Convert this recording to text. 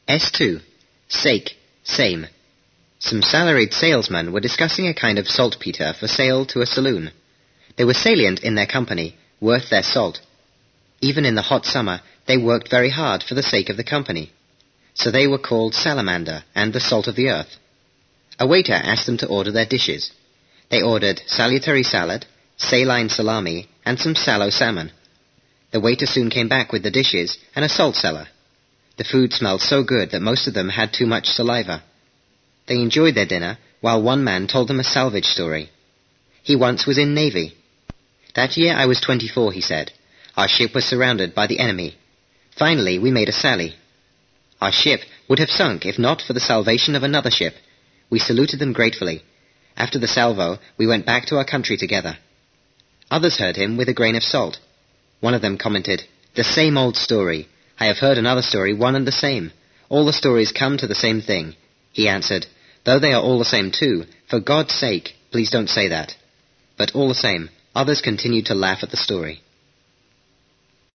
S2. Sake, same. Some salaried salesmen were discussing a kind of saltpeter for sale to a saloon. They were salient in their company, worth their salt. Even in the hot summer, they worked very hard for the sake of the company. So they were called Salamander and the Salt of the Earth. A waiter asked them to order their dishes. They ordered salutary salad, saline salami, and some sallow salmon. The waiter soon came back with the dishes and a salt cellar. The food smelled so good that most of them had too much saliva. They enjoyed their dinner, while one man told them a salvage story. He once was in Navy. That year I was 24, he said. Our ship was surrounded by the enemy. Finally, we made a sally. Our ship would have sunk if not for the salvation of another ship. We saluted them gratefully. After the salvo, we went back to our country together. Others heard him with a grain of salt. One of them commented, "The same old story. I have heard another story, one and the same. All the stories come to the same thing." He answered, "Though they are all the same too, for God's sake, please don't say that." But all the same, others continued to laugh at the story.